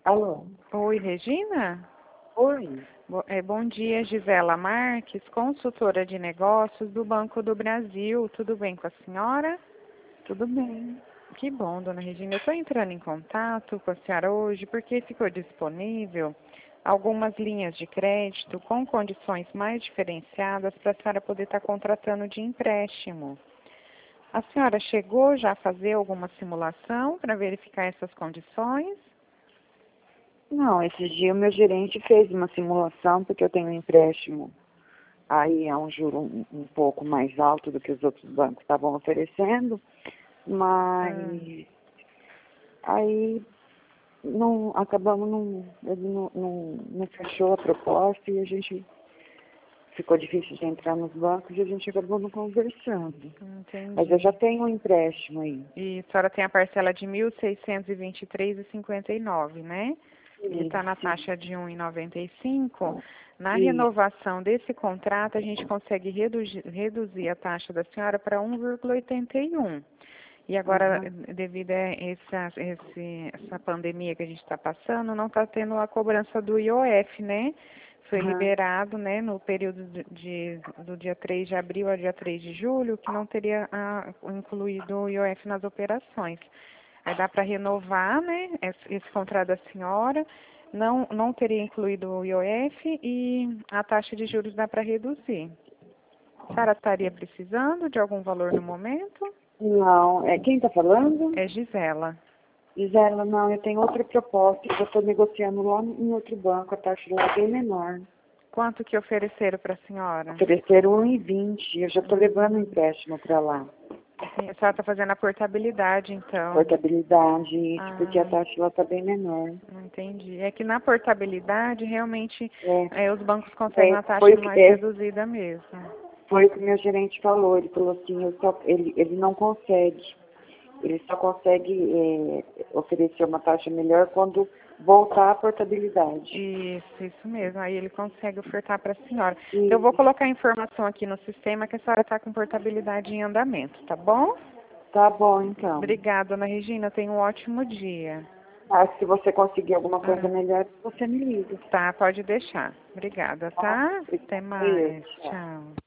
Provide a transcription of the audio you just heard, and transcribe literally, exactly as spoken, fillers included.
Alô? Oi, Regina? Oi. Bo- é, bom dia, Gisela Marques, consultora de negócios do Banco do Brasil. Tudo bem com a senhora? Tudo bem? Que bom, dona Regina. Eu estou entrando em contato com a senhora hoje porque ficou disponível algumas linhas de crédito com condições mais diferenciadas para a senhora poder estar contratando de empréstimo. A senhora chegou já a fazer alguma simulação para verificar essas condições? Não, esses dias o meu gerente fez uma simulação, porque eu tenho um empréstimo. Aí é um juro um, um pouco mais alto do que os outros bancos estavam oferecendo, mas aí não, acabamos, não, ele não, não, não fechou a proposta e a gente ficou difícil de entrar nos bancos e a gente acabou não conversando. Entendi. Mas eu já tenho um empréstimo aí. E a senhora tem a parcela de mil seiscentos e vinte e três reais e cinquenta e nove centavos, né? Ele está na taxa de um real e noventa e cinco centavos. Na Isso. renovação desse contrato, a gente consegue reduzir, reduzir a taxa da senhora para um vírgula oitenta e um. E agora, Uhum. devido a essa, esse, essa pandemia que a gente está passando, não está tendo a cobrança do I O F, né? Foi Uhum. liberado, né, no período de, de- do dia três de abril ao dia três de julho, que não teria ah, incluído o I O F nas operações. Aí dá para renovar, né, esse, esse contrato da senhora, não, não teria incluído o I O F e a taxa de juros dá para reduzir. A senhora estaria precisando de algum valor no momento? Não, é quem está falando? É Gisela. Gisela, não, eu tenho outra proposta, eu estou negociando lá em outro banco, a taxa lá é bem menor. Quanto que ofereceram para a senhora? Ofereceram um e vinte, eu já estou levando o empréstimo para lá. Sim, a senhora está fazendo a portabilidade, então. Portabilidade, isso, porque a Ah, taxa lá está bem menor. não entendi. É que na portabilidade, realmente, É, é, os bancos conseguem é, uma taxa foi, o que- mais é, reduzida mesmo. foi o que o meu gerente falou, ele falou assim, eu só, ele, ele não consegue, ele só consegue é, oferecer uma taxa melhor quando voltar à portabilidade. Isso, isso mesmo. Aí ele consegue ofertar para a senhora. Eu E vou colocar a informação aqui no sistema que a senhora está com portabilidade em andamento, tá bom? tá bom, então. Obrigada, dona Regina. Tenha um ótimo dia. Ah, se você conseguir alguma coisa Ah, melhor, você me liga. tá, pode deixar. Obrigada, Tá? tá? Até Obrigada. mais. Tchau. Tchau.